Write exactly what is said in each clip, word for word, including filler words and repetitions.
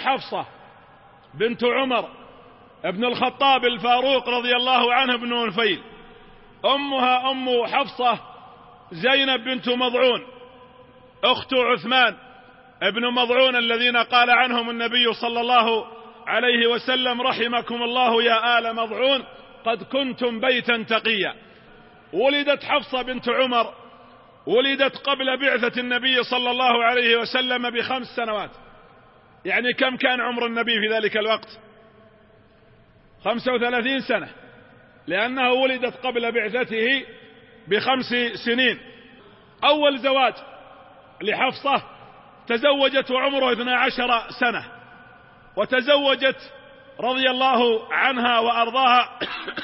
حفصة بنت عمر ابن الخطاب الفاروق رضي الله عنه بن نفيل، أمها أم حفصة زينب بنت مضعون أخت عثمان ابن مضعون الذين قال عنهم النبي صلى الله عليه وسلم: رحمكم الله يا آل مضعون قد كنتم بيتا تقيا. ولدت حفصة بنت عمر، ولدت قبل بعثة النبي صلى الله عليه وسلم بخمس سنوات. يعني كم كان عمر النبي في ذلك الوقت؟ خمسة وثلاثين سنة، لأنها ولدت قبل بعثته بخمس سنين. أول زواج لحفصة تزوجت وعمره اثنا عشر سنة، وتزوجت رضي الله عنها وأرضاها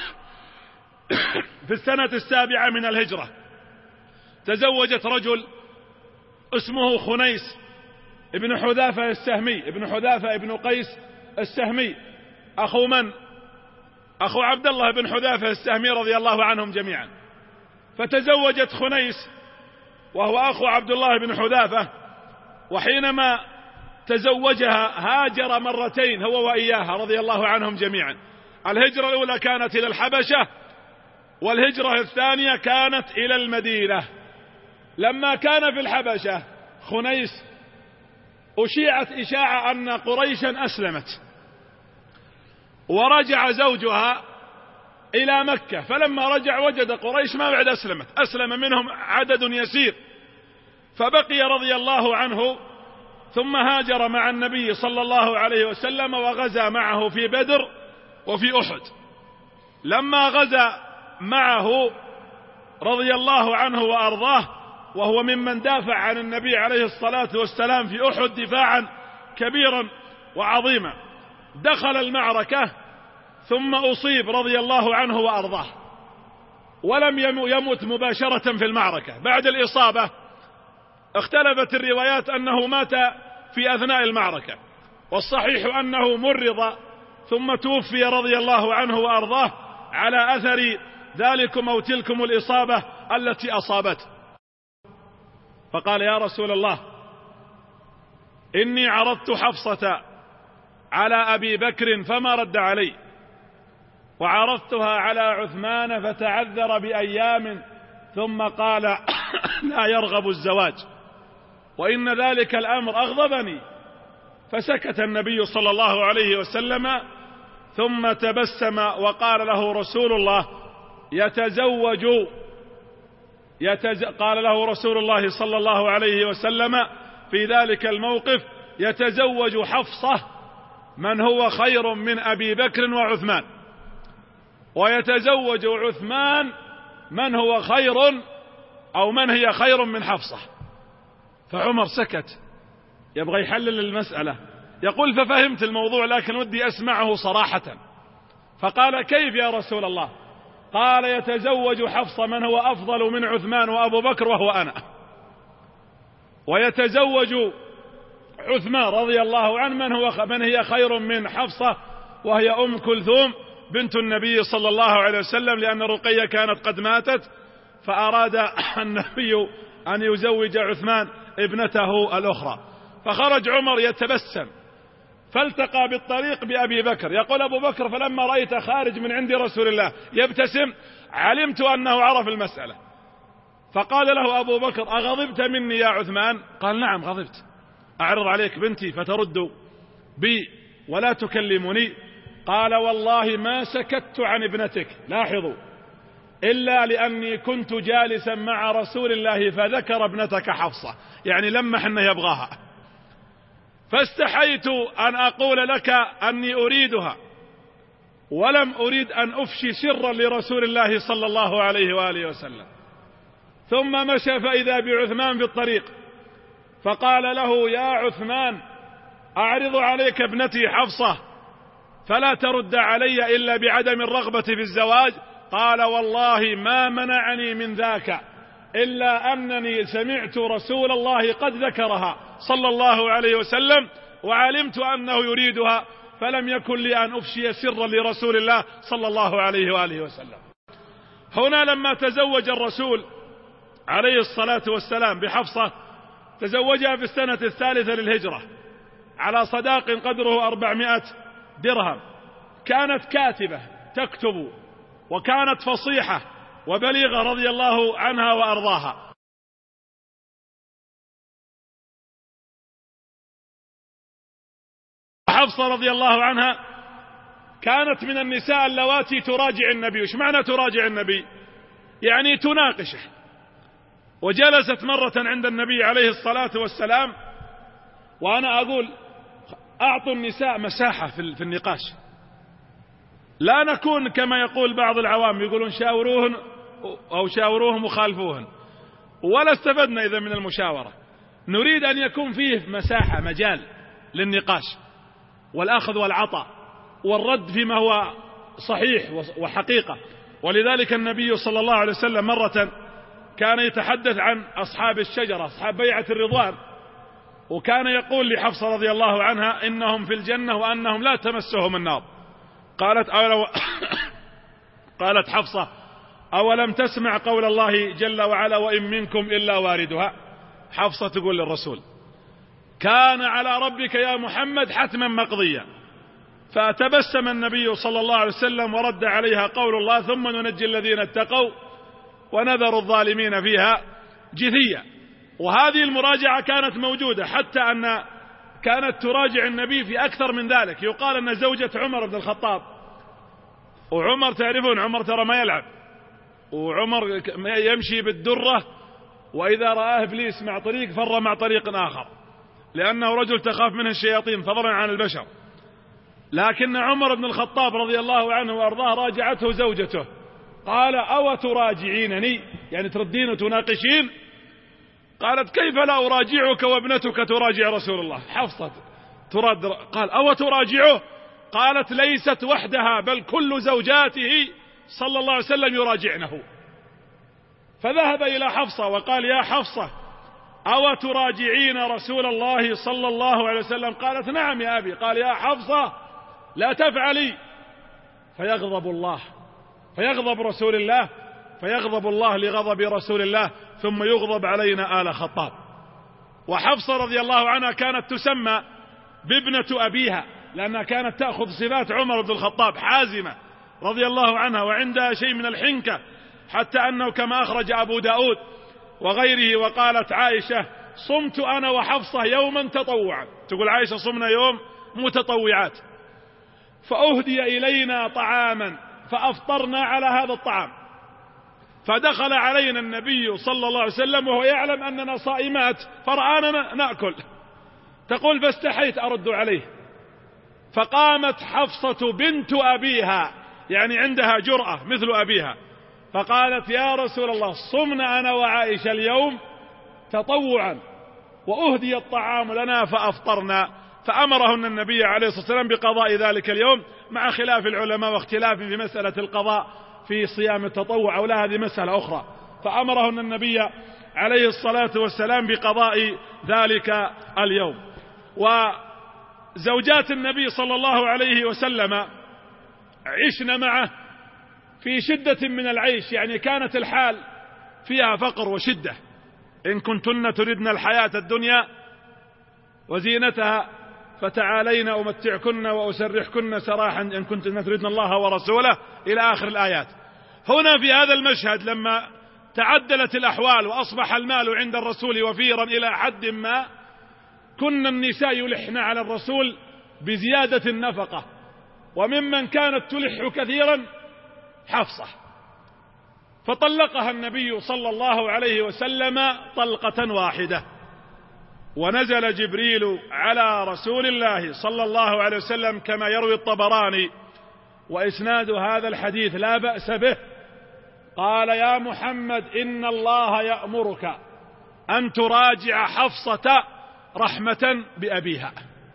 في السنة السابعة من الهجرة. تزوجت رجل اسمه خنيس ابن حذافة السهمي، ابن حذافة ابن قيس السهمي، أخو من؟ أخو عبد الله بن حذافة السهمي رضي الله عنهم جميعا. فتزوجت خنيس وهو أخو عبد الله بن حذافة، وحينما تزوجها هاجر مرتين هو وإياها رضي الله عنهم جميعا. الهجرة الأولى كانت إلى الحبشة، والهجرة الثانية كانت إلى المدينة. لما كان في الحبشة خنيس أشيعت إشاعة أن قريشا أسلمت، ورجع زوجها إلى مكة، فلما رجع وجد قريش ما بعد أسلمت، أسلم منهم عدد يسير، فبقي رضي الله عنه، ثم هاجر مع النبي صلى الله عليه وسلم وغزا معه في بدر وفي أحد. لما غزا معه رضي الله عنه وأرضاه، وهو ممن دافع عن النبي عليه الصلاة والسلام في أحد دفاعا كبيرا وعظيما، دخل المعركة ثم أصيب رضي الله عنه وأرضاه، ولم يمت مباشرة في المعركة. بعد الإصابة اختلفت الروايات أنه مات في أثناء المعركة، والصحيح أنه مرض ثم توفي رضي الله عنه وأرضاه على أثر ذلكم أو تلكم الإصابة التي أصابته. فقال: يا رسول الله، إني عرضت حفصة على أبي بكر فما رد علي، وعرضتها على عثمان فتعذر بأيام ثم قال لا يرغب الزواج، وإن ذلك الأمر أغضبني. فسكت النبي صلى الله عليه وسلم، ثم تبسم وقال له رسول الله: يتزوج يتز... قال له رسول الله صلى الله عليه وسلم في ذلك الموقف: يتزوج حفصة من هو خير من أبي بكر وعثمان، ويتزوج عثمان من هو خير أو من هي خير من حفصة. فعمر سكت يبغى يحلل المسألة، يقول: ففهمت الموضوع لكن ودي أسمعه صراحة. فقال: كيف يا رسول الله؟ قال: يتزوج حفصة من هو أفضل من عثمان وأبو بكر وهو أنا، ويتزوج عثمان رضي الله عنه من هو من هي خير من حفصة وهي أم كلثوم بنت النبي صلى الله عليه وسلم، لأن رقية كانت قد ماتت، فأراد النبي أن يزوج عثمان ابنته الأخرى. فخرج عمر يتبسم، فالتقى بالطريق بأبي بكر. يقول أبو بكر: فلما رأيت خارج من عند رسول الله يبتسم علمت أنه عرف المسألة. فقال له أبو بكر: أغضبت مني يا عثمان؟ قال: نعم غضبت، أعرض عليك بنتي فترد بي ولا تكلمني. قال: والله ما سكت عن ابنتك، لاحظوا، إلا لأني كنت جالسا مع رسول الله فذكر ابنتك حفصة، يعني لما حنا يبغاها، فاستحيت أن أقول لك أني أريدها، ولم أريد أن أفشي سرا لرسول الله صلى الله عليه وآله وسلم. ثم مشى فإذا بعثمان في الطريق، فقال له: يا عثمان، أعرض عليك ابنتي حفصة فلا ترد علي إلا بعدم الرغبة في الزواج. قال: والله ما منعني من ذاك إلا أنني سمعت رسول الله قد ذكرها صلى الله عليه وسلم، وعلمت أنه يريدها، فلم يكن لي أن أفشي سرا لرسول الله صلى الله عليه وآله وسلم. هنا لما تزوج الرسول عليه الصلاة والسلام بحفصة، تزوجها في السنة الثالثة للهجرة، على صداق قدره أربعمائة درهم. كانت كاتبة تكتب، وكانت فصيحة وبليغة رضي الله عنها وأرضاها. حفصة رضي الله عنها كانت من النساء اللواتي تراجع النبي. وش معنى تراجع النبي؟ يعني تناقشه. وجلست مرة عند النبي عليه الصلاة والسلام، وأنا أقول أعطوا النساء مساحة في النقاش، لا نكون كما يقول بعض العوام يقولون شاوروهن أو شاوروهم وخالفوهن، ولا استفدنا إذا من المشاورة. نريد أن يكون فيه مساحة، مجال للنقاش والأخذ والعطاء والرد فيما هو صحيح وحقيقة. ولذلك النبي صلى الله عليه وسلم مرة كان يتحدث عن أصحاب الشجرة، أصحاب بيعة الرضوان، وكان يقول لحفصة رضي الله عنها إنهم في الجنة وأنهم لا تمسهم النار. قالت أولو قالت حفصة أولم تسمع قول الله جل وعلا وإن منكم إلا واردها؟ حفصة تقول للرسول كان على ربك يا محمد حتما مقضيا. فتبسم النبي صلى الله عليه وسلم ورد عليها قول الله ثم ننجي الذين اتقوا ونذر الظالمين فيها جثيا. وهذه المراجعة كانت موجودة، حتى أن كانت تراجع النبي في أكثر من ذلك. يقال أن زوجة عمر بن الخطاب، وعمر تعرفون عمر ترى ما يلعب، وعمر يمشي بالدرة، وإذا رآه إبليس مع طريق فر مع طريق آخر، لأنه رجل تخاف منه الشياطين فضلا عن البشر. لكن عمر بن الخطاب رضي الله عنه وأرضاه راجعته زوجته، قال أو تراجعينني، يعني تردين وتناقشين؟ قالت كيف لا أراجعك وابنتك تراجع رسول الله. حفصة ترد، قال أو تراجعه؟ قالت ليست وحدها بل كل زوجاته صلى الله عليه وسلم يراجعنه. فذهب إلى حفصة وقال يا حفصة أو تراجعين رسول الله صلى الله عليه وسلم؟ قالت نعم يا أبي. قال يا حفصة لا تفعلي فيغضب الله، فيغضب رسول الله، فيغضب الله لغضب رسول الله، ثم يغضب علينا آل خطاب. وحفصة رضي الله عنها كانت تسمى بابنة أبيها، لأنها كانت تأخذ صفات عمر بن الخطاب، حازمة رضي الله عنها، وعندها شيء من الحنكة، حتى أنه كما أخرج أبو داود وغيره وقالت عائشة صمت أنا وحفصة يوما تطوعا. تقول عائشة صمنا يوم متطوعات، فأهدي إلينا طعاما فأفطرنا على هذا الطعام، فدخل علينا النبي صلى الله عليه وسلم وهو يعلم أننا صائمات فرآنا نأكل. تقول فاستحيت أرد عليه، فقامت حفصة بنت أبيها، يعني عندها جرأة مثل أبيها، فقالت يا رسول الله صمنا أنا وعائشة اليوم تطوعا وأهدي الطعام لنا فأفطرنا. فأمرهن النبي عليه الصلاة والسلام بقضاء ذلك اليوم، مع خلاف العلماء واختلاف في مسألة القضاء في صيام التطوع أو لا، هذه مسألة أخرى. فأمرهن النبي عليه الصلاة والسلام بقضاء ذلك اليوم. وزوجات النبي صلى الله عليه وسلم عشنا معه في شدة من العيش، يعني كانت الحال فيها فقر وشدة. إن كنتن تردن الحياة الدنيا وزينتها فتعالين أمتعكن وأسرحكن سراحا إن كنتن تردن الله ورسوله، إلى آخر الآيات. هنا في هذا المشهد لما تعدلت الأحوال وأصبح المال عند الرسول وفيرا إلى حد ما، كن النساء يلحن على الرسول بزيادة النفقة، وممن كانت تلح كثيرا حفصة، فطلقها النبي صلى الله عليه وسلم طلقة واحدة. ونزل جبريل على رسول الله صلى الله عليه وسلم كما يروي الطبراني، وإسناد هذا الحديث لا بأس به، قال يا محمد إن الله يأمرك أن تراجع حفصة رحمة بأبيها.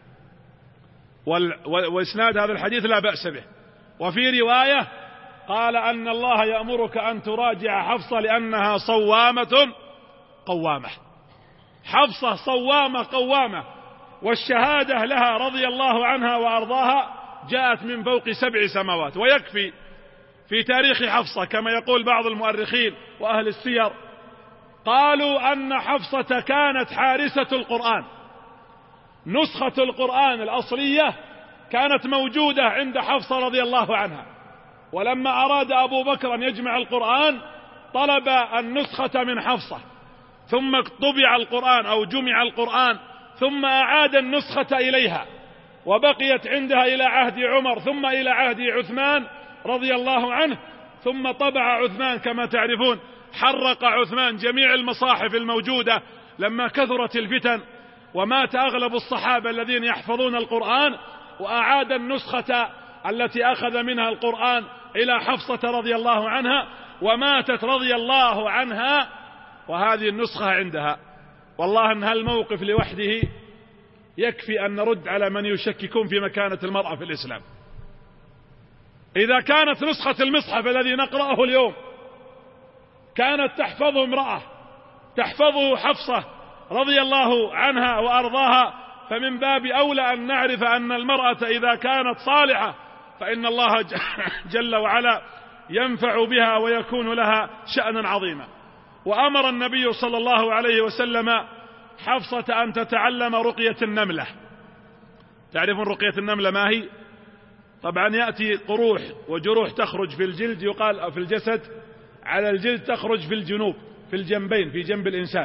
وإسناد هذا الحديث لا بأس به. وفي رواية قال أن الله يأمرك أن تراجع حفصة لأنها صوامة قوامة. حفصة صوامة قوامة، والشهادة لها رضي الله عنها وأرضاها جاءت من فوق سبع سماوات. ويكفي في تاريخ حفصة كما يقول بعض المؤرخين وأهل السير، قالوا أن حفصة كانت حارسة القرآن، نسخة القرآن الأصلية كانت موجودة عند حفصة رضي الله عنها، ولما أراد أبو بكر أن يجمع القرآن طلب النسخة من حفصة، ثم طبع القرآن أو جمع القرآن، ثم أعاد النسخة إليها، وبقيت عندها إلى عهد عمر، ثم إلى عهد عثمان رضي الله عنه، ثم طبع عثمان كما تعرفون، حرق عثمان جميع المصاحف الموجودة لما كثرت الفتن ومات أغلب الصحابة الذين يحفظون القرآن، وأعاد النسخة التي أخذ منها القرآن إلى حفصة رضي الله عنها، وماتت رضي الله عنها وهذه النسخة عندها. والله أن هالموقف لوحده يكفي أن نرد على من يشككون في مكانة المرأة في الإسلام. إذا كانت نسخة المصحف الذي نقرأه اليوم كانت تحفظه امرأة، تحفظه حفصة رضي الله عنها وأرضاها، فمن باب أولى أن نعرف أن المرأة إذا كانت صالحة فإن الله جل وعلا ينفع بها ويكون لها شأنا عظيما. وأمر النبي صلى الله عليه وسلم حفصة أن تتعلم رقية النملة. تعرفون رقية النملة ما هي؟ طبعا يأتي قروح وجروح تخرج في الجلد، يقال في الجسد على الجلد، تخرج في الجنوب في الجنبين في جنب الإنسان،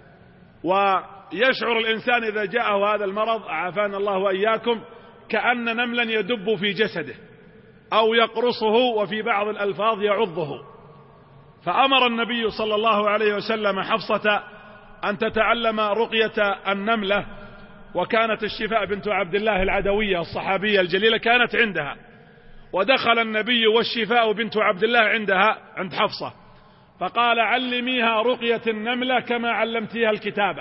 ويشعر الإنسان إذا جاءه هذا المرض عافانا الله وإياكم كأن نملا يدب في جسده أو يقرصه، وفي بعض الألفاظ يعضه. فأمر النبي صلى الله عليه وسلم حفصة أن تتعلم رقية النملة، وكانت الشفاء بنت عبد الله العدوية الصحابية الجليلة كانت عندها، ودخل النبي والشفاء بنت عبد الله عندها عند حفصة، فقال علميها رقية النملة كما علمتيها الكتابة.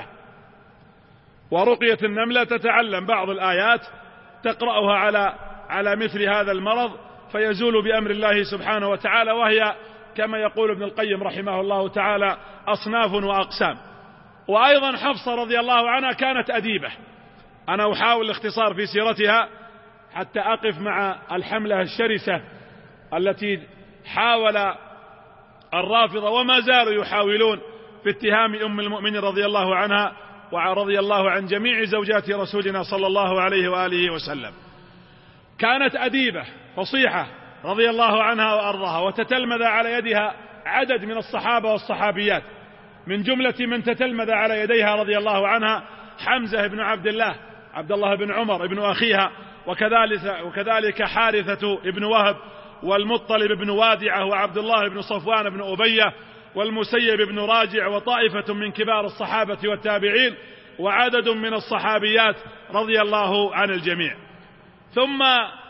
ورقية النملة تتعلم بعض الآيات تقرأها على على مثل هذا المرض فيزول بأمر الله سبحانه وتعالى، وهي كما يقول ابن القيم رحمه الله تعالى أصناف وأقسام. وأيضا حفصة رضي الله عنها كانت أديبة. أنا أحاول الاختصار في سيرتها حتى أقف مع الحملة الشرسة التي حاول الرافضة وما زالوا يحاولون في اتهام أم المؤمنين رضي الله عنها ورضي الله عن جميع زوجات رسولنا صلى الله عليه وآله وسلم. كانت أديبة فصيحة رضي الله عنها وأرضاها، وتتلمذ على يدها عدد من الصحابة والصحابيات. من جملة من تتلمذ على يديها رضي الله عنها حمزة بن عبد الله، عبد الله بن عمر ابن أخيها، وكذلك, وكذلك حارثة بن وهب، والمطلب بن وادعة، وعبد الله بن صفوان بن أبية، والمسيب بن راجع، وطائفة من كبار الصحابة والتابعين، وعدد من الصحابيات رضي الله عن الجميع. ثم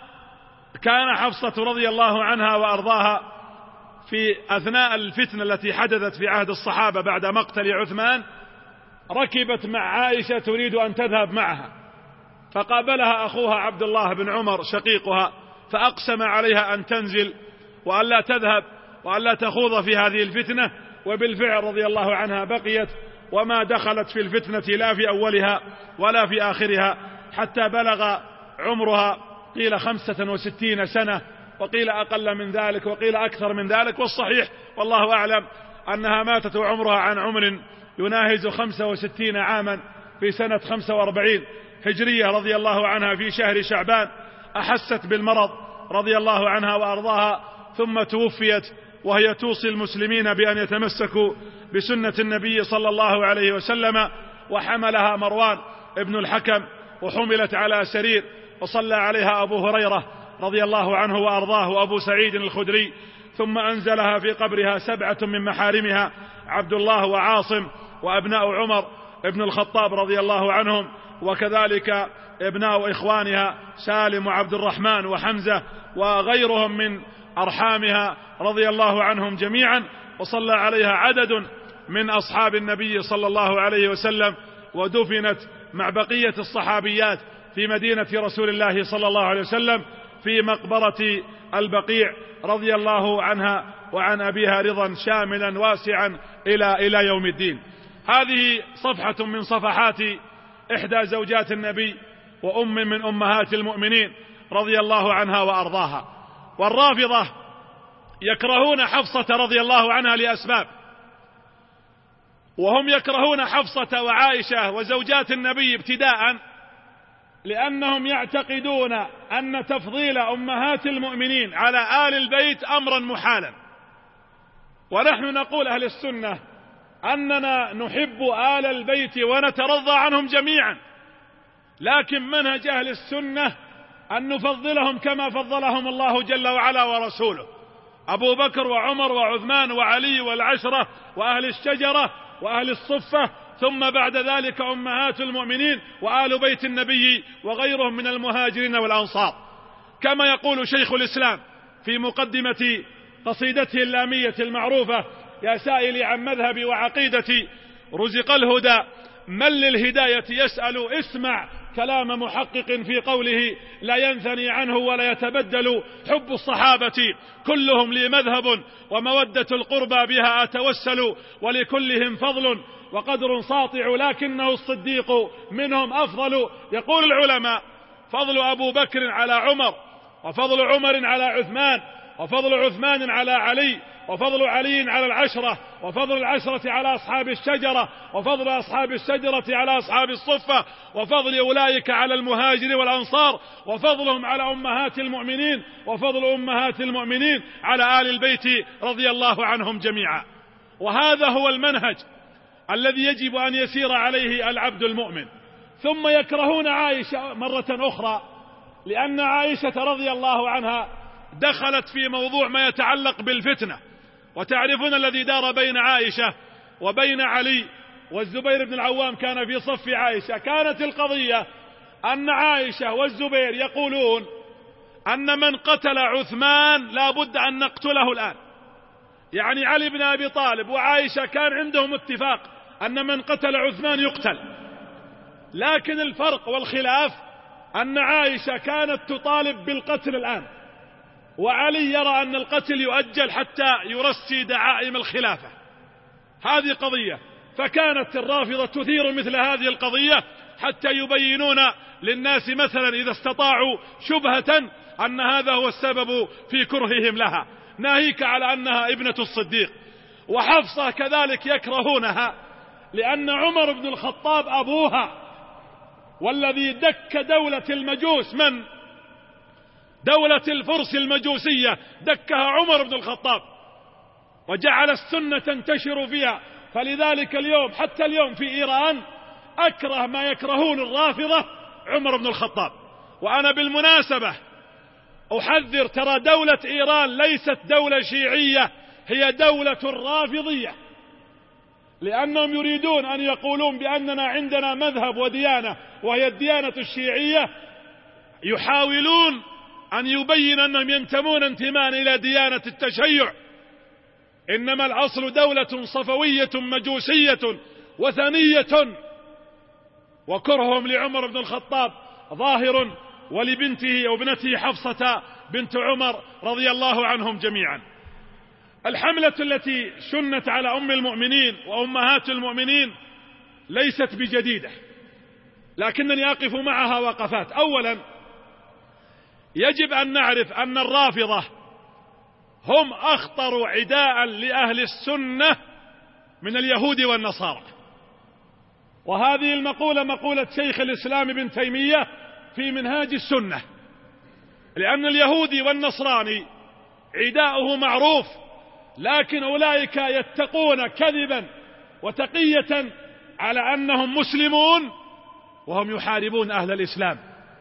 كان حفصة رضي الله عنها وأرضاها في أثناء الفتنة التي حدثت في عهد الصحابة بعد مقتل عثمان ركبت مع عائشة تريد أن تذهب معها، فقابلها أخوها عبد الله بن عمر شقيقها، فأقسم عليها أن تنزل وأن لا تذهب وأن لا تخوض في هذه الفتنة. وبالفعل رضي الله عنها بقيت وما دخلت في الفتنة لا في أولها ولا في آخرها، حتى بلغ عمرها قيل خمسة وستين سنة، وقيل أقل من ذلك، وقيل أكثر من ذلك، والصحيح والله أعلم أنها ماتت وعمرها عن عمر يناهز خمسة وستين عاما في سنة خمسة وأربعين هجرية رضي الله عنها في شهر شعبان. أحست بالمرض رضي الله عنها وأرضاها، ثم توفيت وهي توصي المسلمين بأن يتمسكوا بسنة النبي صلى الله عليه وسلم. وحملها مروان ابن الحكم وحملت على سرير، وصلى عليها أبو هريرة رضي الله عنه وأرضاه وأبو سعيد الخدري، ثم أنزلها في قبرها سبعة من محارمها عبد الله وعاصم وأبناء عمر ابن الخطاب رضي الله عنهم، وكذلك ابناء إخوانها سالم وعبد الرحمن وحمزة وغيرهم من أرحامها رضي الله عنهم جميعا. وصلى عليها عدد من أصحاب النبي صلى الله عليه وسلم، ودفنت مع بقية الصحابيات في مدينة رسول الله صلى الله عليه وسلم في مقبرة البقيع رضي الله عنها وعن أبيها رضا شاملا واسعا إلى إلى يوم الدين. هذه صفحة من صفحات إحدى زوجات النبي وأم من أمهات المؤمنين رضي الله عنها وأرضاها. والرافضة يكرهون حفصة رضي الله عنها لأسباب، وهم يكرهون حفصة وعائشة وزوجات النبي ابتداء لأنهم يعتقدون أن تفضيل أمهات المؤمنين على آل البيت أمرا محالا، ونحن نقول أهل السنة أننا نحب آل البيت ونترضى عنهم جميعا، لكن منهج أهل السنة أن نفضلهم كما فضلهم الله جل وعلا ورسوله، أبو بكر وعمر وعثمان وعلي والعشرة وأهل الشجرة وأهل الصفة، ثم بعد ذلك أمهات المؤمنين وآل بيت النبي وغيرهم من المهاجرين والأنصار. كما يقول شيخ الإسلام في مقدمة قصيدته اللامية المعروفة: يا سائلي عن مذهبي وعقيدتي رزق الهدى من للهداية يسأل، اسمع كلام محقق في قوله لا ينثني عنه ولا يتبدل، حب الصحابة كلهم لي مذهب ومودة القربى بها أتوسل، ولكلهم فضل وقدر ساطع لكنه الصديق منهم أفضل. يقول العلماء: فضل أبو بكر على عمر، وفضل عمر على عثمان، وفضل عثمان على علي، وفضل علي على العشرة، وفضل العشرة على أصحاب الشجرة، وفضل أصحاب الشجرة على أصحاب الصفة، وفضل أولئك على المهاجر والأنصار، وفضلهم على أمهات المؤمنين، وفضل أمهات المؤمنين على آل البيت رضي الله عنهم جميعا. وهذا هو المنهج الذي يجب أن يسير عليه العبد المؤمن. ثم يكرهون عائشة مرة أخرى، لأن عائشة رضي الله عنها دخلت في موضوع ما يتعلق بالفتنة، وتعرفون الذي دار بين عائشة وبين علي، والزبير بن العوام كان في صف عائشة. كانت القضية أن عائشة والزبير يقولون أن من قتل عثمان لا بد أن نقتله الآن، يعني علي بن أبي طالب وعائشة كان عندهم اتفاق أن من قتل عثمان يقتل، لكن الفرق والخلاف أن عائشة كانت تطالب بالقتل الآن، وعلي يرى أن القتل يؤجل حتى يرسي دعائم الخلافة. هذه قضية، فكانت الرافضة تثير مثل هذه القضية حتى يبينون للناس مثلا إذا استطاعوا شبهة أن هذا هو السبب في كرههم لها، ناهيك على أنها ابنة الصديق. وحفصة كذلك يكرهونها، لأن عمر بن الخطاب أبوها، والذي دك دولة المجوس من دولة الفرس المجوسية دكها عمر بن الخطاب، وجعل السنة تنتشر فيها. فلذلك اليوم حتى اليوم في إيران أكره ما يكرهون الرافضة عمر بن الخطاب. وأنا بالمناسبة أحذر، ترى دولة إيران ليست دولة شيعية، هي دولة رافضية، لأنهم يريدون أن يقولون بأننا عندنا مذهب وديانة وهي الديانة الشيعية، يحاولون أن يبين أنهم ينتمون انتماء إلى ديانة التشيع، إنما الأصل دولة صفوية مجوسية وثنية. وكرههم لعمر بن الخطاب ظاهر، ولبنته وابنته حفصة بنت عمر رضي الله عنهم جميعا. الحملة التي شنت على أم المؤمنين وأمهات المؤمنين ليست بجديدة، لكنني أقف معها وقفات. أولا، يجب أن نعرف أن الرافضة هم أخطر عداء لأهل السنة من اليهود والنصارى، وهذه المقولة مقولة شيخ الإسلام ابن تيمية في منهاج السنة، لأن اليهودي والنصراني عداؤه معروف، لكن أولئك يتقون كذبا وتقية على أنهم مسلمون وهم يحاربون أهل الإسلام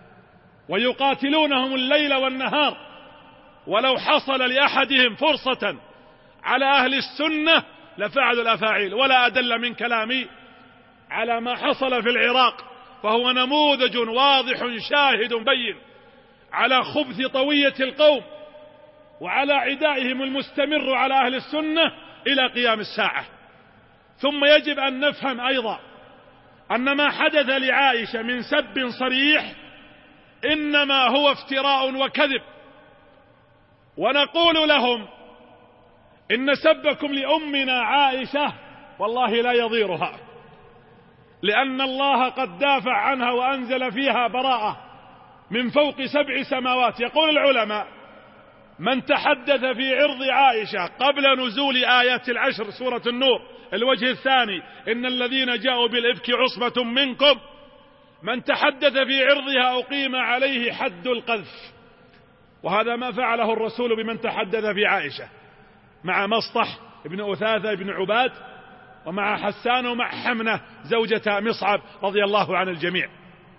ويقاتلونهم الليل والنهار، ولو حصل لأحدهم فرصة على أهل السنة لفعلوا الأفاعيل. ولا أدل من كلامي على ما حصل في العراق، فهو نموذج واضح شاهد بين على خبث طوية القوم وعلى عدائهم المستمر على أهل السنة إلى قيام الساعة. ثم يجب أن نفهم أيضا أن ما حدث لعائشة من سب صريح إنما هو افتراء وكذب، ونقول لهم إن سبكم لأمنا عائشة والله لا يضيرها، لأن الله قد دافع عنها وأنزل فيها براءة من فوق سبع سماوات. يقول العلماء: من تحدث في عرض عائشة قبل نزول آيات العشر سورة النور الوجه الثاني إن الذين جاءوا بالإفك عصبة منكم، من تحدث في عرضها أقيم عليه حد القذف. وهذا ما فعله الرسول بمن تحدث في عائشة مع مصطح ابن أثاثة ابن عباد، ومع حسان، ومع حمنة زوجة مصعب رضي الله عن الجميع.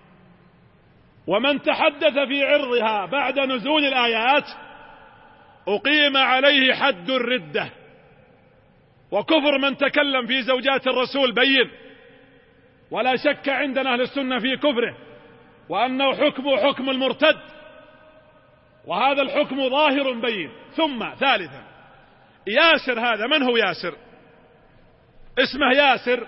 ومن تحدث في عرضها بعد نزول الآيات أقيم عليه حد الردة. وكفر من تكلم في زوجات الرسول بين، ولا شك عندنا أهل السنة في كفره، وأنه حكم حكم المرتد، وهذا الحكم ظاهر بين. ثم ثالثا، ياسر هذا من هو ياسر؟ اسمه ياسر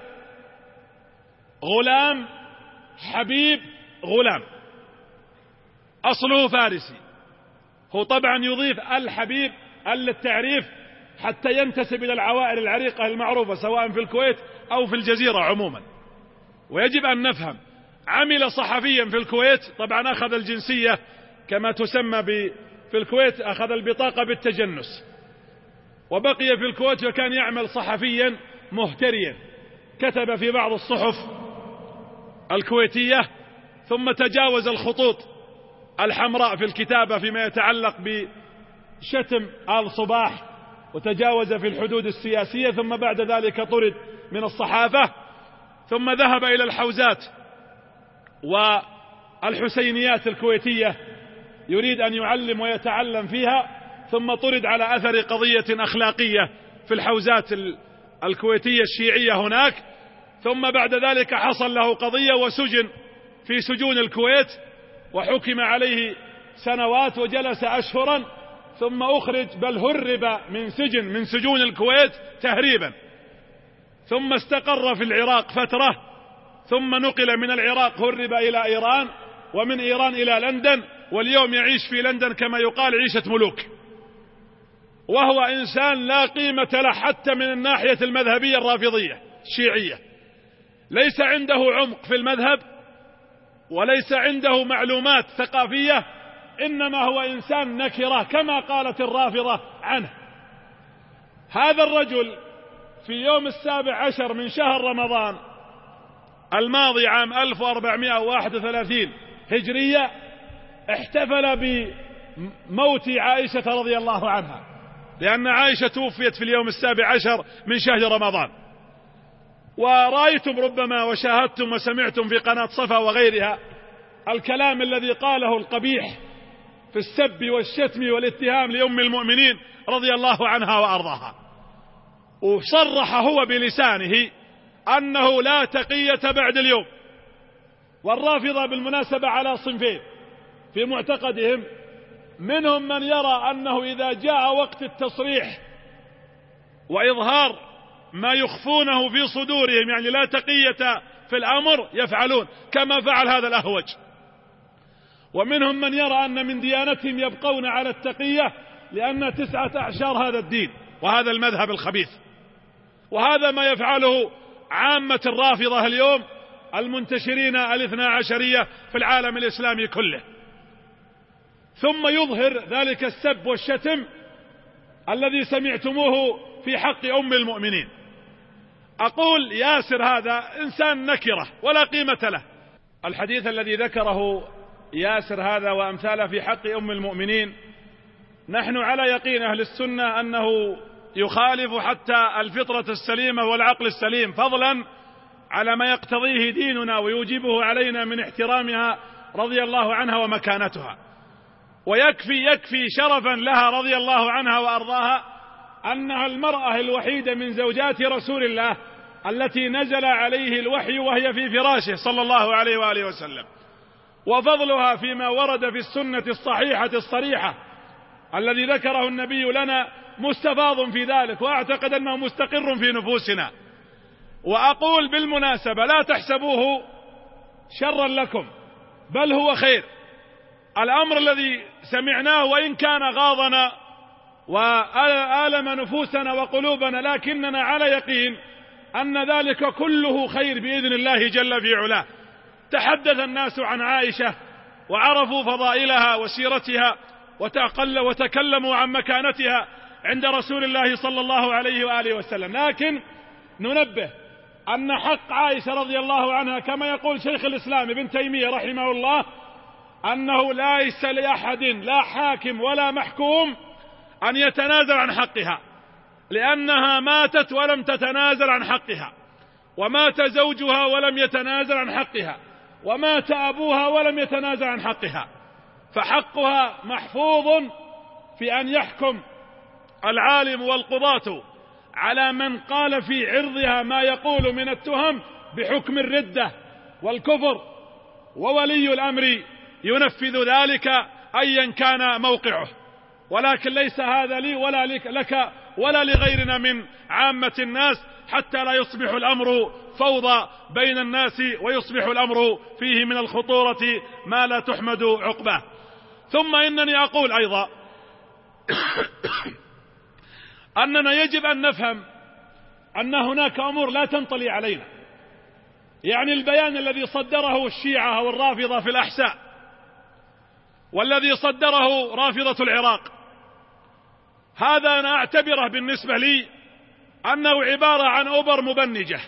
غلام حبيب غلام، أصله فارسي. هو طبعا يضيف الحبيب للتعريف حتى ينتسب إلى العوائل العريقة المعروفة سواء في الكويت أو في الجزيرة عموما. ويجب أن نفهم، عمل صحفيا في الكويت، طبعا أخذ الجنسية كما تسمى في الكويت، أخذ البطاقة بالتجنس، وبقي في الكويت وكان يعمل صحفيا مهتريا، كتب في بعض الصحف الكويتية، ثم تجاوز الخطوط الحمراء في الكتابة فيما يتعلق بشتم آل صباح، وتجاوز في الحدود السياسية، ثم بعد ذلك طرد من الصحافة، ثم ذهب إلى الحوزات والحسينيات الكويتية يريد أن يعلم ويتعلم فيها، ثم طرد على أثر قضية أخلاقية في الحوزات الكويتية الشيعية هناك، ثم بعد ذلك حصل له قضية وسجن في سجون الكويت، وحكم عليه سنوات وجلس أشهرا، ثم أخرج بل هرب من سجن من سجون الكويت تهريبا، ثم استقر في العراق فترة، ثم نقل من العراق هرب إلى إيران، ومن إيران إلى لندن، واليوم يعيش في لندن كما يقال عيشة ملوك. وهو إنسان لا قيمة له حتى من الناحية المذهبية الرافضية الشيعية، ليس عنده عمق في المذهب، وليس عنده معلومات ثقافية، إنما هو إنسان نكرة كما قالت الرافضة عنه. هذا الرجل في يوم السابع عشر من شهر رمضان الماضي عام ألف وأربعمائة وواحد وثلاثين هجرية احتفل بموت عائشة رضي الله عنها، لأن عائشة توفيت في اليوم السابع عشر من شهر رمضان. ورأيتم ربما وشاهدتم وسمعتم في قناة صفا وغيرها الكلام الذي قاله القبيح في السب والشتم والاتهام لأم المؤمنين رضي الله عنها وأرضاها. وصرح هو بلسانه أنه لا تقية بعد اليوم. والرافضة بالمناسبة على صنفين في معتقدهم، منهم من يرى أنه إذا جاء وقت التصريح وإظهار ما يخفونه في صدورهم، يعني لا تقية في الأمر، يفعلون كما فعل هذا الأهوج. ومنهم من يرى أن من ديانتهم يبقون على التقية لأن تسعة أعشار هذا الدين وهذا المذهب الخبيث. وهذا ما يفعله عامة الرافضة اليوم المنتشرين الاثنا عشرية في العالم الإسلامي كله، ثم يظهر ذلك السب والشتم الذي سمعتموه في حق أم المؤمنين. أقول ياسر هذا إنسان نكرة ولا قيمة له. الحديث الذي ذكره ياسر هذا وأمثاله في حق أم المؤمنين، نحن على يقين أهل السنة أنه يخالف حتى الفطرة السليمة والعقل السليم، فضلا على ما يقتضيه ديننا ويوجبه علينا من احترامها رضي الله عنها ومكانتها. ويكفي يكفي شرفا لها رضي الله عنها وأرضاها أنها المرأة الوحيدة من زوجات رسول الله التي نزل عليه الوحي وهي في فراشه صلى الله عليه وآله وسلم. وفضلها فيما ورد في السنة الصحيحة الصريحة الذي ذكره النبي لنا مستفاض في ذلك، وأعتقد أنه مستقر في نفوسنا. وأقول بالمناسبة لا تحسبوه شرا لكم، بل هو خير. الأمر الذي سمعناه وإن كان غاضنا وآلم نفوسنا وقلوبنا، لكننا على يقين أن ذلك كله خير بإذن الله جل في علاه. تحدث الناس عن عائشة وعرفوا فضائلها وسيرتها وتكلموا عن مكانتها عند رسول الله صلى الله عليه وآله وسلم، لكن ننبه أن حق عائشة رضي الله عنها كما يقول شيخ الإسلام ابن تيمية رحمه الله أنه ليس لأحد لا حاكم ولا محكوم أن يتنازل عن حقها، لأنها ماتت ولم تتنازل عن حقها، ومات زوجها ولم يتنازل عن حقها، ومات أبوها ولم يتنازل عن حقها، فحقها محفوظ في أن يحكم العالم والقضاة على من قال في عرضها ما يقول من التهم بحكم الردة والكفر، وولي الأمر ينفذ ذلك أيا كان موقعه. ولكن ليس هذا لي ولا لك ولا لغيرنا من عامة الناس، حتى لا يصبح الأمر فوضى بين الناس ويصبح الأمر فيه من الخطورة ما لا تحمد عقباه. ثم إنني أقول أيضا أننا يجب أن نفهم أن هناك أمور لا تنطلي علينا. يعني البيان الذي صدره الشيعة والرافضة في الأحساء، والذي صدره رافضة العراق، هذا أنا أعتبره بالنسبة لي أنه عبارة عن أوبر مبنجة.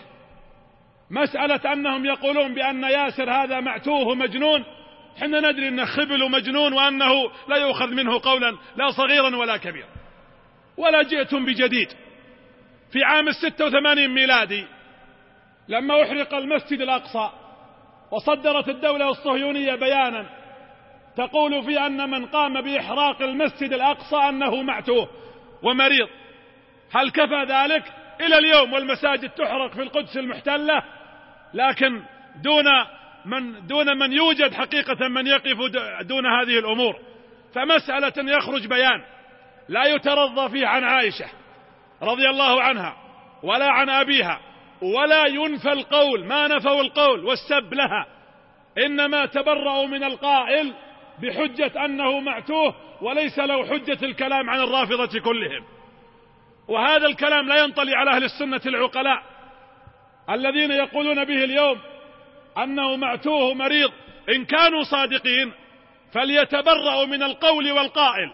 مسألة أنهم يقولون بأن ياسر هذا معتوه ومجنون، حنا ندري أنه خبل ومجنون، وأنه لا يؤخذ منه قولا لا صغيرا ولا كبيرا. ولا جئتم بجديد. في عام الستة وثمانين ميلادي لما أحرق المسجد الأقصى وصدرت الدولة الصهيونية بيانا تقول في أن من قام بإحراق المسجد الأقصى أنه معتوه ومريض، هل كفى ذلك؟ إلى اليوم والمساجد تحرق في القدس المحتلة، لكن دون من, دون من يوجد حقيقة من يقف دون هذه الأمور. فمسألة يخرج بيان لا يترضى فيه عن عائشة رضي الله عنها ولا عن أبيها، ولا ينفى القول، ما نفوا القول والسب لها، إنما تبرأوا من القائل بحجة أنه معتوه، وليس له حجة الكلام عن الرافضة كلهم. وهذا الكلام لا ينطلي على أهل السنة العقلاء الذين يقولون به اليوم أنه معتوه مريض. إن كانوا صادقين فليتبرأوا من القول والقائل،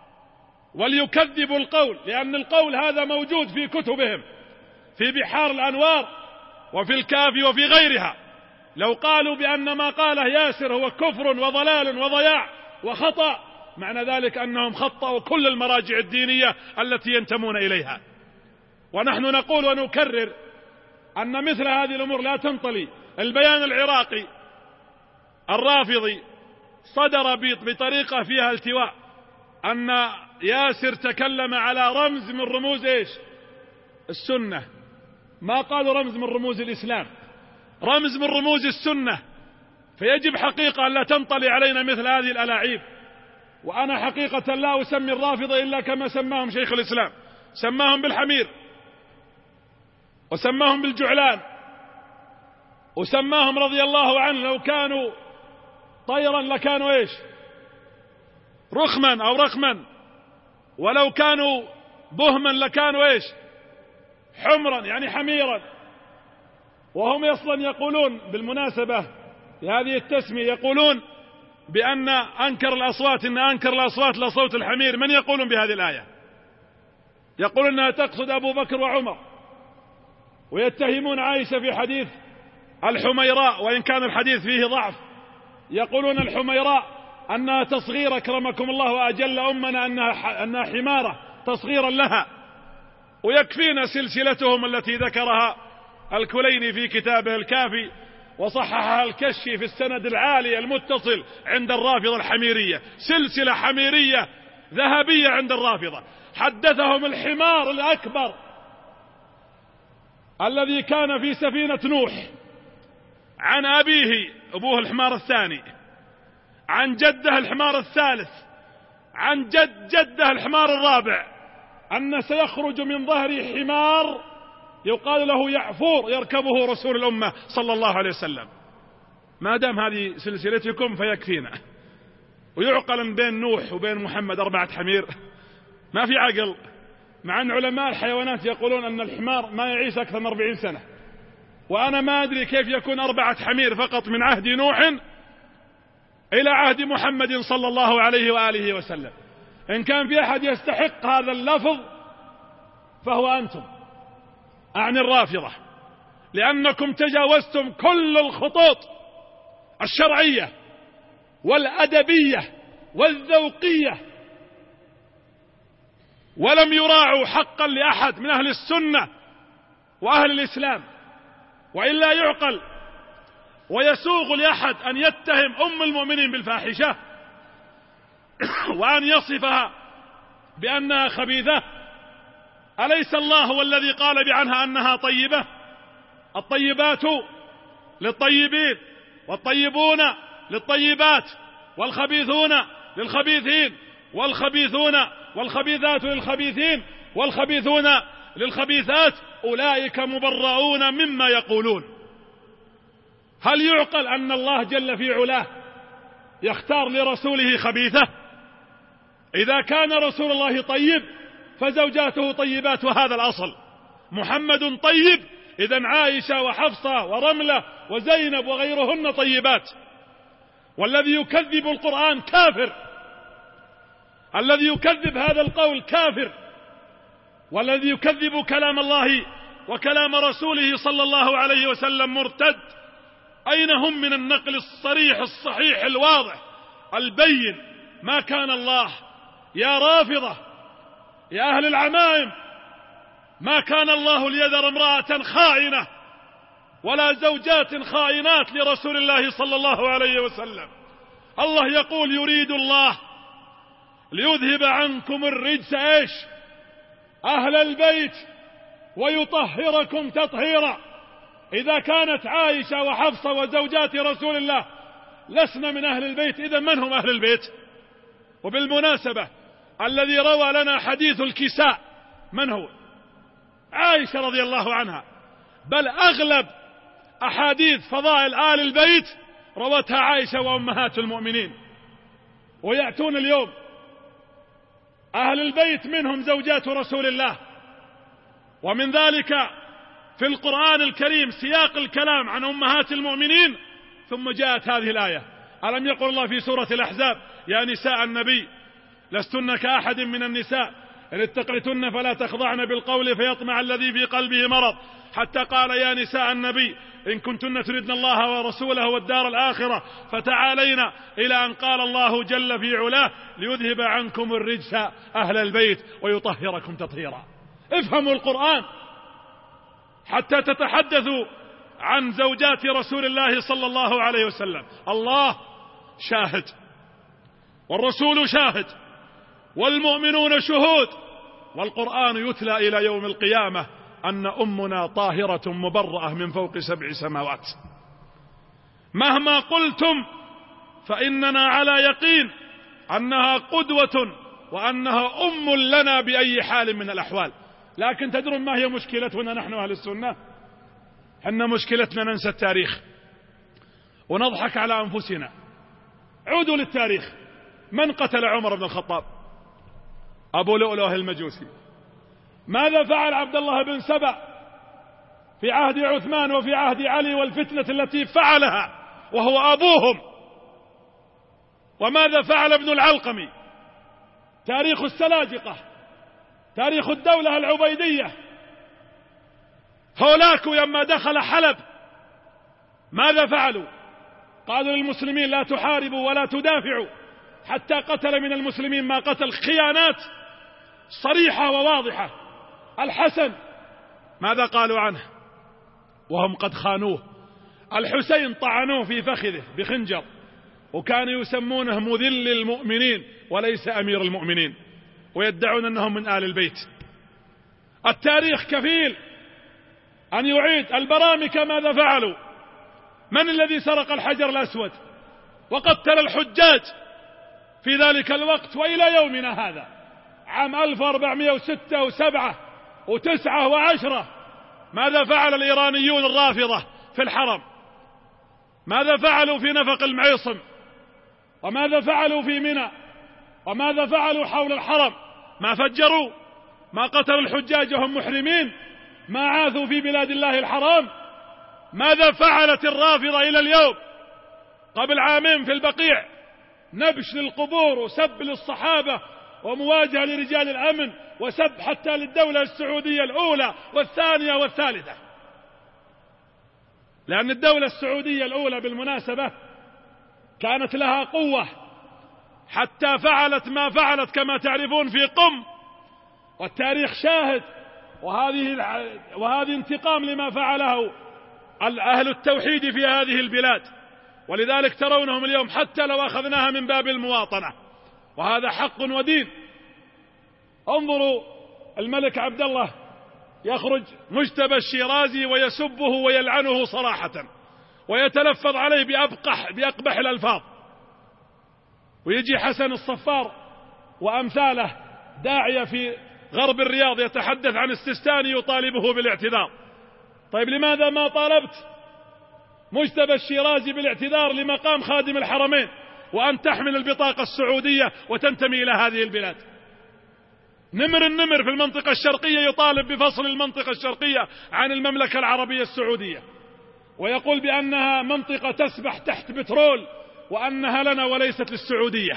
وليكذبوا القول، لأن القول هذا موجود في كتبهم في بحار الأنوار وفي الكافي وفي غيرها. لو قالوا بأن ما قاله ياسر هو كفر وضلال وضياع وخطأ، معنى ذلك أنهم خطأوا كل المراجع الدينية التي ينتمون إليها. ونحن نقول ونكرر أن مثل هذه الأمور لا تنطلي. البيان العراقي الرافضي صدر بطريقة فيها التواء، أن ياسر تكلم على رمز من رموز إيش؟ السنة. ما قالوا رمز من رموز الإسلام، رمز من رموز السنة. فيجب حقيقة أن لا تنطلي علينا مثل هذه الألاعيب. وأنا حقيقة لا أسمي الرافضة إلا كما سماهم شيخ الإسلام، سماهم بالحمير، وسماهم بالجعلان، وسماهم رضي الله عنه لو كانوا طيرا لكانوا إيش؟ رخما أو رخما، ولو كانوا بهما لكانوا إيش؟ حمرا، يعني حميرا. وهم أصلا يقولون بالمناسبة لهذه التسمية، يقولون بأن أنكر الأصوات إن أنكر الأصوات لصوت الحمير. من يقولون بهذه الآية؟ يقولون أنها تقصد أبو بكر وعمر، ويتهمون عائشة في حديث الحميراء، وإن كان الحديث فيه ضعف. يقولون الحميراء أنها تصغير أكرمكم الله، وأجل أمنا أنها, أنها حمارة تصغيرا لها. ويكفينا سلسلتهم التي ذكرها الكليني في كتابه الكافي، وصححها الكشي في السند العالي المتصل عند الرافضة الحميرية، سلسلة حميرية ذهبية عند الرافضة. حدثهم الحمار الأكبر الذي كان في سفينة نوح عن أبيه أبوه الحمار الثاني، عن جده الحمار الثالث، عن جد جده الحمار الرابع، أن سيخرج من ظهر حمار يقال له يعفور يركبه رسول الأمة صلى الله عليه وسلم. ما دام هذه سلسلتكم فيكفينا. ويعقل بين نوح وبين محمد أربعة حمير؟ ما في عقل. مع أن علماء الحيوانات يقولون أن الحمار ما يعيش أكثر من أربعين سنة، وأنا ما أدري كيف يكون أربعة حمير فقط من عهد نوح إلى عهد محمد صلى الله عليه وآله وسلم. إن كان في أحد يستحق هذا اللفظ فهو أنتم، أعني الرافضة. لأنكم تجاوزتم كل الخطوط الشرعية والأدبية والذوقية، ولم يراعوا حقا لأحد من أهل السنة وأهل الإسلام. وإلا يعقل ويسوغ لأحد أن يتهم أم المؤمنين بالفاحشة وأن يصفها بأنها خبيثة. أليس الله هو الذي قال عنها أنها طيبة؟ الطيبات للطيبين والطيبون للطيبات والخبيثون للخبيثين والخبيثون والخبيثات للخبيثين والخبيثون للخبيثات، أولئك مبرؤون مما يقولون. هل يعقل أن الله جل في علاه يختار لرسوله خبيثة؟ إذا كان رسول الله طيب فزوجاته طيبات، وهذا الأصل. محمد طيب، إذن عائشة وحفصة ورملة وزينب وغيرهن طيبات. والذي يكذب القرآن كافر، الذي يكذب هذا القول كافر، والذي يكذب كلام الله وكلام رسوله صلى الله عليه وسلم مرتد. أين هم من النقل الصريح الصحيح الواضح البين؟ ما كان الله، يا رافضة يا أهل العمائم، ما كان الله ليذر امرأة خائنة ولا زوجات خائنات لرسول الله صلى الله عليه وسلم. الله يقول يريد الله ليذهب عنكم الرجس ايش أهل البيت ويطهركم تطهيرا. إذا كانت عائشة وحفصة وزوجات رسول الله لسنا من أهل البيت، إذا من هم أهل البيت؟ وبالمناسبة الذي روى لنا حديث الكساء من هو؟ عائشة رضي الله عنها، بل أغلب أحاديث فضائل آل البيت روتها عائشة وأمهات المؤمنين. ويأتون اليوم أهل البيت منهم زوجات رسول الله، ومن ذلك في القرآن الكريم سياق الكلام عن أمهات المؤمنين، ثم جاءت هذه الآية: ألم يقل الله في سورة الأحزاب يا نساء النبي لستن كأحد من النساء إن اتقيتن فلا تخضعن بالقول فيطمع الذي في قلبه مرض، حتى قال يا نساء النبي إن كنتن تردن الله ورسوله والدار الآخرة فتعالينا، إلى أن قال الله جل في علاه ليذهب عنكم الرجس أهل البيت ويطهركم تطهيرا. افهموا القرآن حتى تتحدثوا عن زوجات رسول الله صلى الله عليه وسلم. الله شاهد والرسول شاهد والمؤمنون شهود، والقرآن يتلى إلى يوم القيامة أن أمنا طاهرة مبرأة من فوق سبع سماوات. مهما قلتم فإننا على يقين أنها قدوة وأنها أم لنا بأي حال من الأحوال. لكن تدرون ما هي مشكلتنا نحن أهل السنة؟ أن مشكلتنا ننسى التاريخ ونضحك على أنفسنا. عودوا للتاريخ. من قتل عمر بن الخطاب؟ أبو لؤلؤة المجوسي. ماذا فعل عبد الله بن سبأ في عهد عثمان وفي عهد علي والفتنة التي فعلها وهو أبوهم؟ وماذا فعل ابن العلقمي؟ تاريخ السلاجقة، تاريخ الدولة العبيدية. هولاكو لما دخل حلب ماذا فعلوا؟ قالوا للمسلمين لا تحاربوا ولا تدافعوا، حتى قتل من المسلمين ما قتل، خيانات صريحة وواضحة. الحسن ماذا قالوا عنه وهم قد خانوه؟ الحسين طعنوه في فخذه بخنجر، وكانوا يسمونه مذل المؤمنين وليس أمير المؤمنين، ويدعون أنهم من آل البيت. التاريخ كفيل أن يعيد. البرامكة ماذا فعلوا؟ من الذي سرق الحجر الأسود وقتل الحجاج في ذلك الوقت وإلى يومنا هذا عام ألف وأربعمائة وستة وسبعة وتسعة وعشرة؟ ماذا فعل الإيرانيون الرافضة في الحرم؟ ماذا فعلوا في نفق المعيصم؟ وماذا فعلوا في منى؟ وماذا فعلوا حول الحرم؟ ما فجروا؟ ما قتلوا الحجاج وهم محرمين؟ ما عاثوا في بلاد الله الحرام؟ ماذا فعلت الرافضة إلى اليوم؟ قبل عامين في البقيع نبش للقبور وسب للصحابة ومواجهة لرجال الأمن وسب حتى للدولة السعودية الأولى والثانية والثالثة. لأن الدولة السعودية الأولى بالمناسبة كانت لها قوة حتى فعلت ما فعلت كما تعرفون في قم، والتاريخ شاهد، وهذه وهذه انتقام لما فعله أهل التوحيد في هذه البلاد. ولذلك ترونهم اليوم حتى لو أخذناها من باب المواطنة، وهذا حق ودين. انظروا الملك عبد الله يخرج مجتبى الشيرازي ويسبه ويلعنه صراحة، ويتلفظ عليه بأبقح بأقبح الألفاظ، ويجي حسن الصفار وأمثاله داعية في غرب الرياض يتحدث عن السيستاني يطالبه بالاعتذار. طيب لماذا ما طالبت مجتبى الشيرازي بالاعتذار لمقام خادم الحرمين وأن تحمل البطاقة السعودية وتنتمي إلى هذه البلاد؟ نمر النمر في المنطقة الشرقية يطالب بفصل المنطقة الشرقية عن المملكة العربية السعودية، ويقول بأنها منطقة تسبح تحت بترول وأنها لنا وليست للسعودية.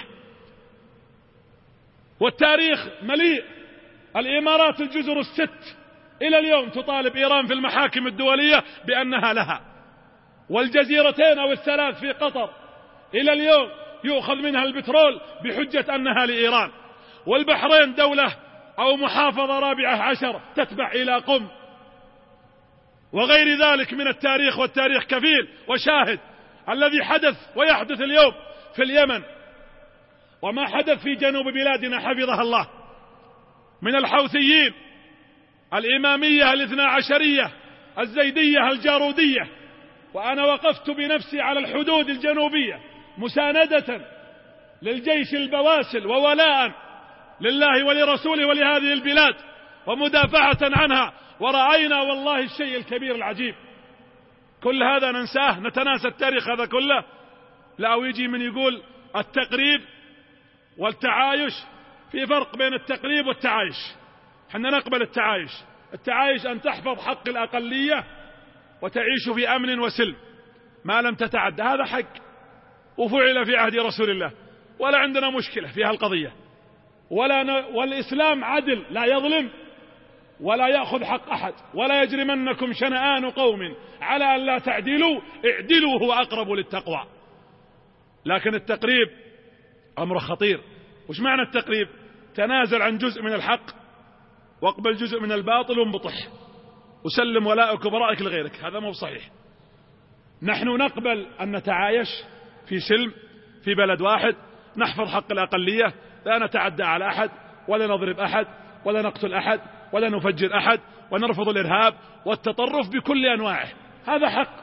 والتاريخ مليء. الإمارات الجزر الست إلى اليوم تطالب إيران في المحاكم الدولية بأنها لها، والجزيرتين أو الثلاث في قطر إلى اليوم يؤخذ منها البترول بحجة أنها لإيران، والبحرين دولة أو محافظة رابعة عشر تتبع إلى قم، وغير ذلك من التاريخ، والتاريخ كفيل وشاهد. الذي حدث ويحدث اليوم في اليمن وما حدث في جنوب بلادنا حفظها الله من الحوثيين، الإمامية الاثنا عشرية الزيدية الجارودية، وأنا وقفت بنفسي على الحدود الجنوبية مساندة للجيش البواسل وولاء لله ولرسوله ولهذه البلاد ومدافعة عنها، ورأينا والله الشيء الكبير العجيب. كل هذا ننساه، نتناسى التاريخ هذا كله؟ لا، ويجي من يقول التقريب والتعايش. في فرق بين التقريب والتعايش. حنا نقبل التعايش. التعايش أن تحفظ حق الأقلية وتعيش في أمن وسلم ما لم تتعدى، هذا حق وفعل في عهد رسول الله، ولا عندنا مشكلة في هالقضية، ولا ن... والإسلام عدل لا يظلم ولا يأخذ حق أحد. ولا يجرمنكم شنآن قوم على أن لا تعدلوا اعدلوا هو أقرب للتقوى. لكن التقريب أمر خطير. وش معنى التقريب؟ تنازل عن جزء من الحق واقبل جزء من الباطل وانبطح وسلم ولائك وبرائك لغيرك، هذا مو صحيح. نحن نقبل أن نتعايش في سلم في بلد واحد، نحفظ حق الأقلية، لا نتعدى على أحد ولا نضرب أحد ولا نقتل أحد ولا نفجر أحد، ونرفض الإرهاب والتطرف بكل أنواعه، هذا حق.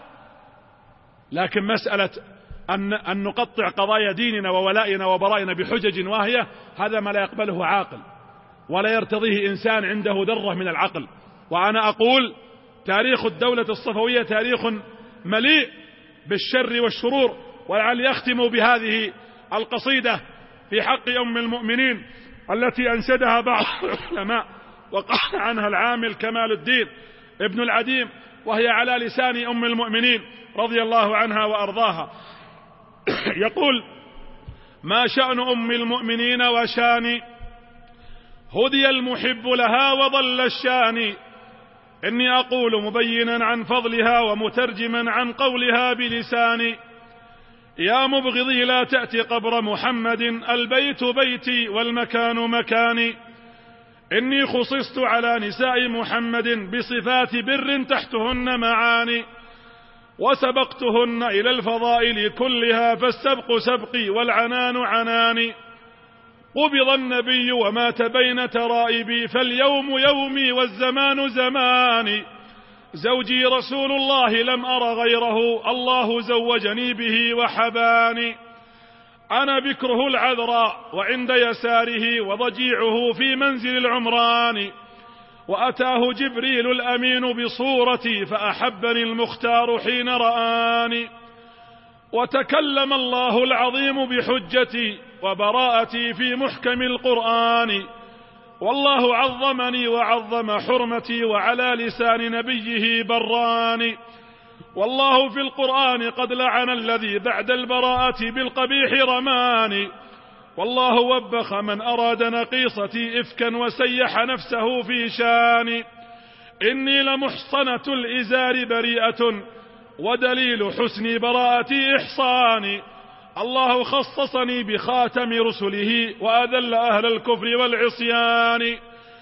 لكن مسألة أن, أن نقطع قضايا ديننا وولائنا وبرائنا بحجج واهية، هذا ما لا يقبله عاقل ولا يرتضيه إنسان عنده ذرة من العقل. وأنا أقول تاريخ الدولة الصفوية تاريخ مليء بالشر والشرور. ولعل يختم بهذه القصيدة في حق أم المؤمنين التي أنشدها بعض العلماء وقال عنها العامل كمال الدين ابن العديم، وهي على لسان أم المؤمنين رضي الله عنها وأرضاها. يقول: ما شأن أم المؤمنين وشاني، هدي المحب لها وضل الشان، إني أقول مبينا عن فضلها ومترجما عن قولها بلساني، يا مبغضي لا تأتي قبر محمد، البيت بيتي والمكان مكاني، إني خصصت على نساء محمد بصفات بر تحتهن معاني، وسبقتهن إلى الفضائل كلها، فالسبق سبقي والعنان عناني، قبض النبي ومات بين ترائبي، فاليوم يومي والزمان زماني، زوجي رسول الله لم أر غيره، الله زوجني به وحباني، أنا بكره العذراء وعند يساره، وضجيعه في منزل العمران، وأتاه جبريل الأمين بصورتي، فأحبني المختار حين رآني، وتكلم الله العظيم بحجتي وبراءتي في محكم القرآن، والله عظمني وعظم حرمتي، وعلى لسان نبيه براني، والله في القرآن قد لعن الذي بعد البراءة بالقبيح رماني، والله وبخ من أراد نقيصتي إفكا وسيح نفسه في شاني، إني لمحصنة الإزار بريئة ودليل حسن براءتي إحصاني. الله خصصني بخاتم رسله وأذل أهل الكفر والعصيان.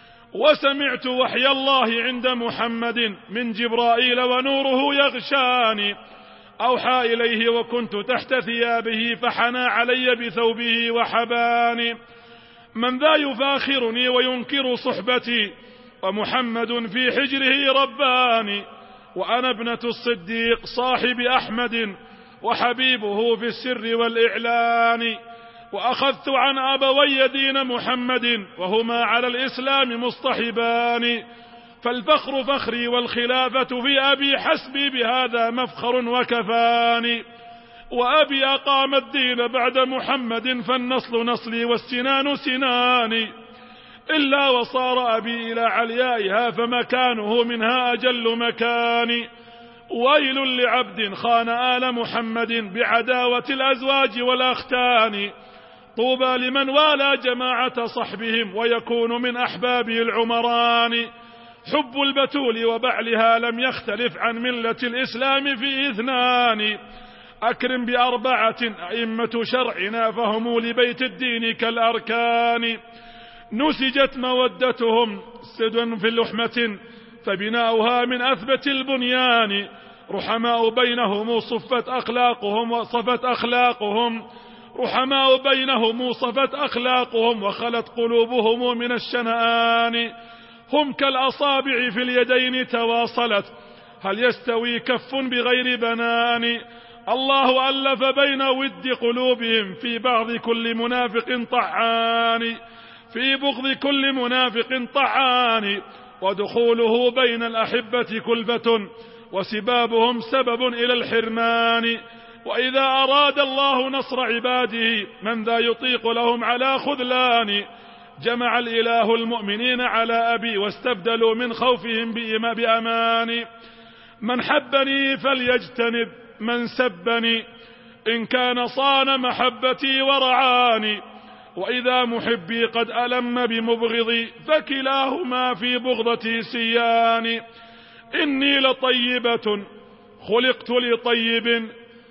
وسمعت وحي الله عند محمد من جبرائيل ونوره يغشاني. أوحى إليه وكنت تحت ثيابه فحنى علي بثوبه وحباني. من ذا يفاخرني وينكر صحبتي ومحمد في حجره رباني. وأنا ابنة الصديق صاحب أحمد وحبيبه في السر والإعلان. وأخذت عن أبوي دين محمد وهما على الإسلام مصطحبان. فالفخر فخري والخلافة في أبي حسبي بهذا مفخر وكفاني. وأبي أقام الدين بعد محمد فالنصل نصلي والسنان سناني. إلا وصار أبي إلى عليائها فمكانه منها أجل مكاني. ويل لعبد خان آل محمد بعداوة الأزواج والأختان. طوبى لمن والى جماعة صحبهم ويكون من أحبابه العمران. حب البتول وبعلها لم يختلف عن ملة الإسلام في إثنان. أكرم بأربعة أئمة شرعنا فهم لبيت الدين كالأركان. نسجت مودتهم سدوا في لحمة فبناؤها من أثبت البنيان. رحماء بينهم صفت أخلاقهم وصفت أخلاقهم رحماء بينهم صفت أخلاقهم وخلت قلوبهم من الشنآن. هم كالأصابع في اليدين تواصلت هل يستوي كف بغير بنان. الله ألف بين ود قلوبهم في بعض كل منافق طعان في بغض كل منافق طعان. ودخوله بين الأحبة كلفة وسبابهم سبب إلى الحرمان. وإذا أراد الله نصر عباده من ذا يطيق لهم على خذلان. جمع الإله المؤمنين على أبي واستبدلوا من خوفهم بأمان. من حبني فليجتنب من سبني إن كان صان محبتي ورعاني. وإذا محبي قد ألم بمبغضي فكلاهما في بغضتي سيان. إني لطيبة خلقت لطيب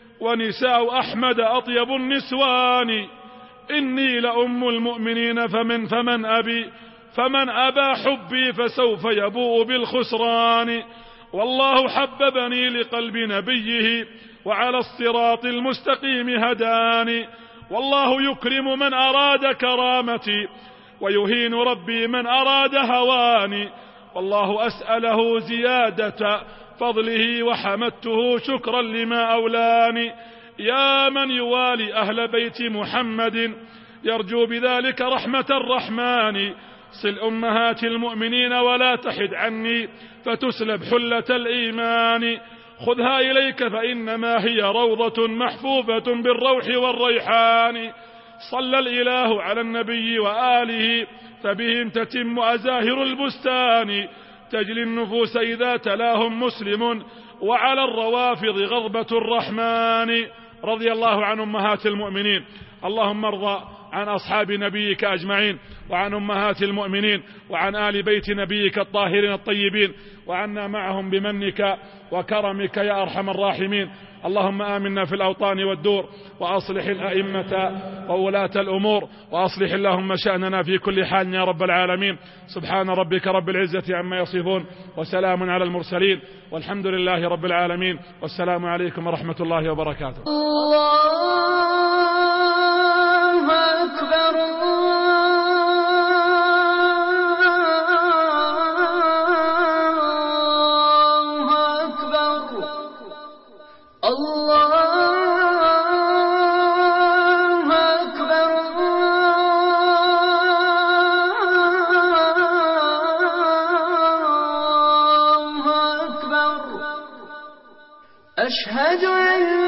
ونساء أحمد أطيب النسوان. إني لأم المؤمنين فمن فمن أبي فمن أبى حبي فسوف يبوء بالخسران. والله حببني لقلب نبيه وعلى الصراط المستقيم هداني. والله يكرم من أراد كرامتي ويهين ربي من أراد هواني. والله أسأله زيادة فضله وحمدته شكرا لما أولاني. يا من يوالي أهل بيت محمد يرجو بذلك رحمة الرحمن. صل أمهات المؤمنين ولا تحد عني فتسلب حلة الإيمان. خذها إليك فإنما هي روضة محفوفة بالروح والريحان. صلى الإله على النبي وآله فبهم تتم أزاهر البستان. تجلي النفوس إذا تلاهم مسلم وعلى الروافض غضبة الرحمن. رضي الله عن أمهات المؤمنين. اللهم ارضى عن أصحاب نبيك أجمعين وعن أمهات المؤمنين وعن آل بيت نبيك الطاهرين الطيبين وعنا معهم بمنك وكرمك يا أرحم الراحمين. اللهم آمنا في الأوطان والدور وأصلح الأئمة وولاة الأمور وأصلح اللهم شأننا في كل حال يا رب العالمين. سبحان ربك رب العزة عما يصفون وسلام على المرسلين والحمد لله رب العالمين. والسلام عليكم ورحمة الله وبركاته. الله أكبر الله أكبر الله أكبر. أشهد أن